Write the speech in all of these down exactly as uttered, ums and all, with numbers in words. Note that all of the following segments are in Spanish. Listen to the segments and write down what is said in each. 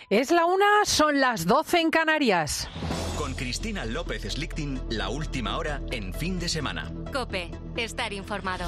Es la una, son las doce en Canarias. Con Cristina López Slichting, la última hora en fin de semana. COPE, estar informado.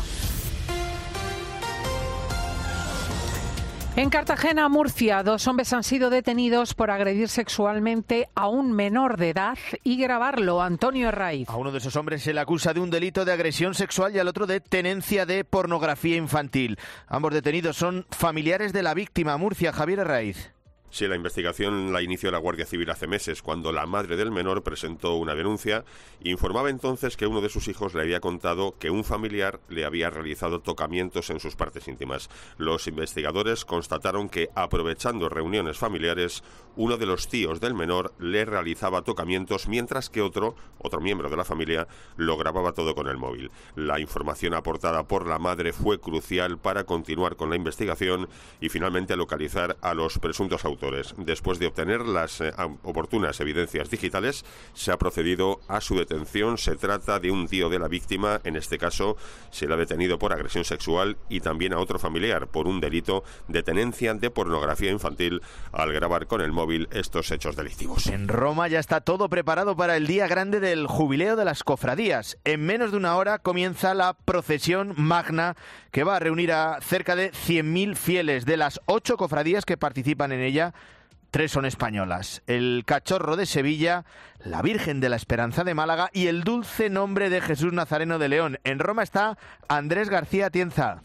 En Cartagena, Murcia, dos hombres han sido detenidos por agredir sexualmente a un menor de edad y grabarlo. Antonio Herraiz. A uno de esos hombres se le acusa de un delito de agresión sexual y al otro de tenencia de pornografía infantil. Ambos detenidos son familiares de la víctima. Murcia, Javier Herraiz. Sí, la investigación la inició la Guardia Civil hace meses, cuando la madre del menor presentó una denuncia. Informaba entonces que uno de sus hijos le había contado que un familiar le había realizado tocamientos en sus partes íntimas. Los investigadores constataron que, aprovechando reuniones familiares, uno de los tíos del menor le realizaba tocamientos, mientras que otro, otro miembro de la familia, lo grababa todo con el móvil. La información aportada por la madre fue crucial para continuar con la investigación y finalmente localizar a los presuntos autores. Después de obtener las eh, oportunas evidencias digitales, se ha procedido a su detención. Se trata de un tío de la víctima. En este caso, se le ha detenido por agresión sexual y también a otro familiar por un delito de tenencia de pornografía infantil al grabar con el móvil estos hechos delictivos. En Roma ya está todo preparado para el día grande del jubileo de las cofradías. En menos de una hora comienza la procesión magna que va a reunir a cerca de cien mil fieles. De las ocho cofradías que participan en ella, tres son españolas: el Cachorro de Sevilla, la Virgen de la Esperanza de Málaga y el Dulce Nombre de Jesús Nazareno de León. En Roma está Andrés García Atienza.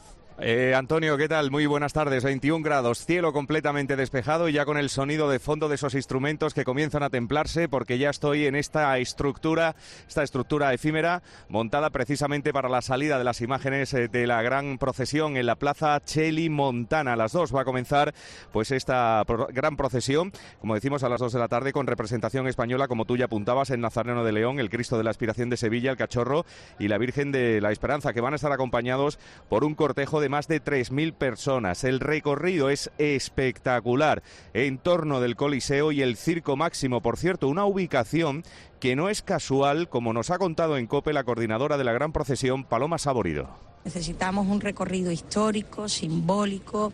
Eh, Antonio, ¿qué tal? Muy buenas tardes. veintiún grados, cielo completamente despejado y ya con el sonido de fondo de esos instrumentos que comienzan a templarse, porque ya estoy en esta estructura, esta estructura efímera montada precisamente para la salida de las imágenes de la gran procesión en la Plaza Cheli Montana. A las dos va a comenzar pues esta pro- gran procesión, como decimos, a las dos de la tarde, con representación española, como tú ya apuntabas, el Nazareno de León, el Cristo de la Aspiración de Sevilla, el Cachorro y la Virgen de la Esperanza, que van a estar acompañados por un cortejo de más de tres mil personas. El recorrido es espectacular en torno del Coliseo y el Circo Máximo, por cierto, una ubicación que no es casual, como nos ha contado en COPE la coordinadora de la gran procesión, Paloma Saborido. Necesitamos un recorrido histórico, simbólico,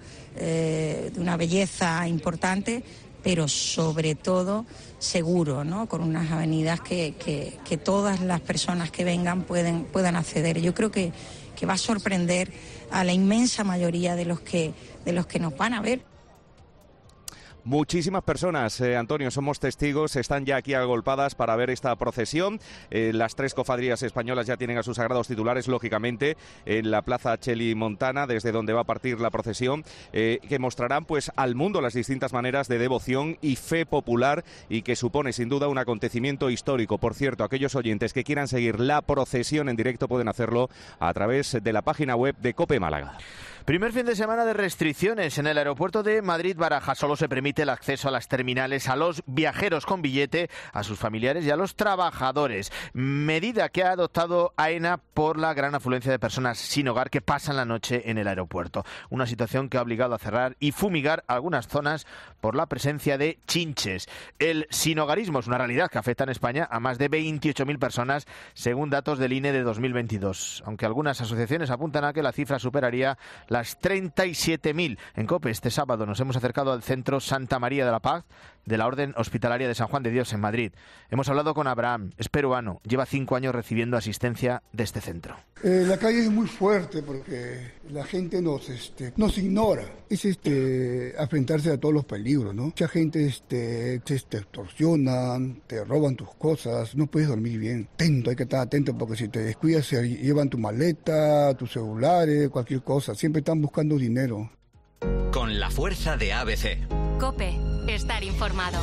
eh, de una belleza importante, pero sobre todo seguro, ¿no? Con unas avenidas que, que, que todas las personas que vengan pueden, puedan acceder. Yo creo que, que va a sorprender a la inmensa mayoría de los que, de los que nos van a ver. Muchísimas personas, eh, Antonio, somos testigos, están ya aquí agolpadas para ver esta procesión. Eh, las tres cofradías españolas ya tienen a sus sagrados titulares, lógicamente, en la Plaza Cheli Montana, desde donde va a partir la procesión, eh, que mostrarán pues al mundo las distintas maneras de devoción y fe popular, y que supone sin duda un acontecimiento histórico. Por cierto, aquellos oyentes que quieran seguir la procesión en directo pueden hacerlo a través de la página web de COPE Málaga. Primer fin de semana de restricciones en el aeropuerto de Madrid-Baraja. Solo se permite el acceso a las terminales a los viajeros con billete, a sus familiares y a los trabajadores. Medida que ha adoptado AENA por la gran afluencia de personas sin hogar que pasan la noche en el aeropuerto. Una situación que ha obligado a cerrar y fumigar algunas zonas por la presencia de chinches. El sinhogarismo es una realidad que afecta en España a más de veintiocho mil personas, según datos del I N E de dos mil veintidós. Aunque algunas asociaciones apuntan a que la cifra superaría la las treinta y siete mil. En COPE este sábado nos hemos acercado al centro Santa María de la Paz de la Orden Hospitalaria de San Juan de Dios en Madrid. Hemos hablado con Abraham, es peruano, lleva cinco años recibiendo asistencia de este centro. Eh, la calle es muy fuerte porque la gente nos, este, nos ignora. Es este, enfrentarse a todos los peligros, ¿no? Mucha gente este, te extorsionan, te roban tus cosas, no puedes dormir bien. Atento, hay que estar atento porque si te descuidas se llevan tu maleta, tus celulares, cualquier cosa. Siempre están buscando dinero. Con la fuerza de A B C. COPE, estar informado.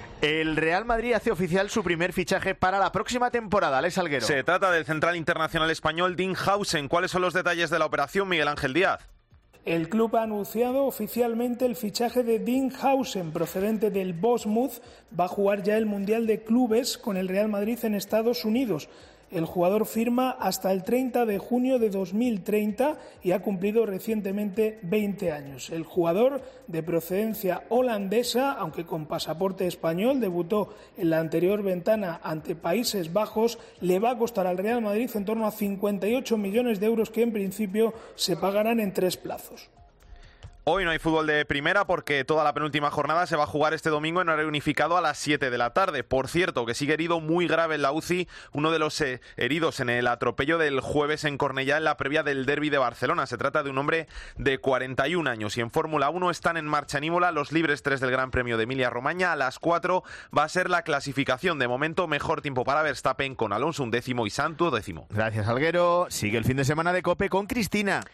El Real Madrid hace oficial su primer fichaje para la próxima temporada. Alex Salguero. Se trata del central internacional español Dean Howson. ¿Cuáles son los detalles de la operación, Miguel Ángel Díaz? El club ha anunciado oficialmente el fichaje de Dean Howson, procedente del Bournemouth. Va a jugar ya el Mundial de Clubes con el Real Madrid en Estados Unidos. El jugador firma hasta el treinta de junio de dos mil treinta y ha cumplido recientemente veinte años. El jugador, de procedencia holandesa, aunque con pasaporte español, debutó en la anterior ventana ante Países Bajos, le va a costar al Real Madrid en torno a cincuenta y ocho millones de euros que en principio se pagarán en tres plazos. Hoy no hay fútbol de primera porque toda la penúltima jornada se va a jugar este domingo en horario unificado a las siete de la tarde. Por cierto, que sigue herido muy grave en la U C I, uno de los eh, heridos en el atropello del jueves en Cornellá en la previa del derbi de Barcelona. Se trata de un hombre de cuarenta y un años y en Fórmula uno están en marcha en Imola los libres tres del Gran Premio de Emilia-Romagna. A las cuatro va a ser la clasificación. De momento, mejor tiempo para Verstappen con Alonso un décimo y Santu décimo. Gracias, Alguero. Sigue el fin de semana de COPE con Cristina.